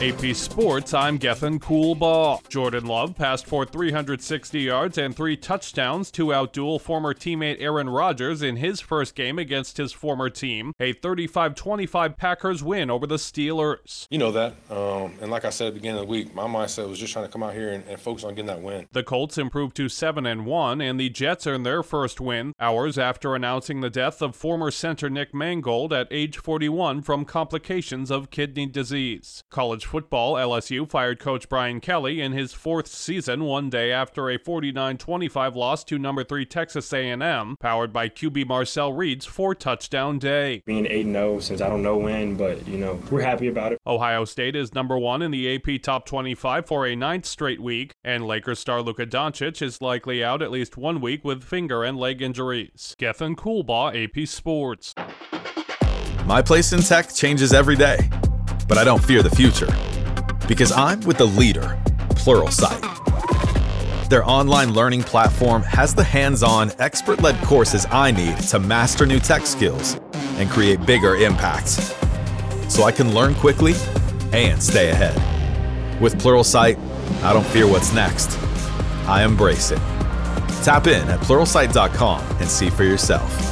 AP Sports, I'm Gethin Coolbaugh. Jordan Love passed for 360 yards and 3 touchdowns to outduel former teammate Aaron Rodgers in his first game against his former team, a 35-25 Packers win over the Steelers. You know that, and like I said at the beginning of the week, my mindset was just trying to come out here and focus on getting that win. The Colts improved to 7-1, and the Jets earned their first win, hours after announcing the death of former center Nick Mangold at age 41 from complications of kidney disease. College football, LSU fired Coach Brian Kelly in his 4th season one day after a 49-25 loss to number 3 Texas A&M, powered by QB Marcel Reed's 4-touchdown day. Being 8-0 since I don't know when, but, we're happy about it. Ohio State is number 1 in the AP Top 25 for a 9th straight week, and Lakers star Luka Doncic is likely out at least 1 week with finger and leg injuries. Gethin Coolbaugh, AP Sports. My place in tech changes every day, but I don't fear the future because I'm with the leader, Pluralsight. Their online learning platform has the hands-on, expert-led courses I need to master new tech skills and create bigger impacts, so I can learn quickly and stay ahead. With Pluralsight, I don't fear what's next. I embrace it. Tap in at Pluralsight.com and see for yourself.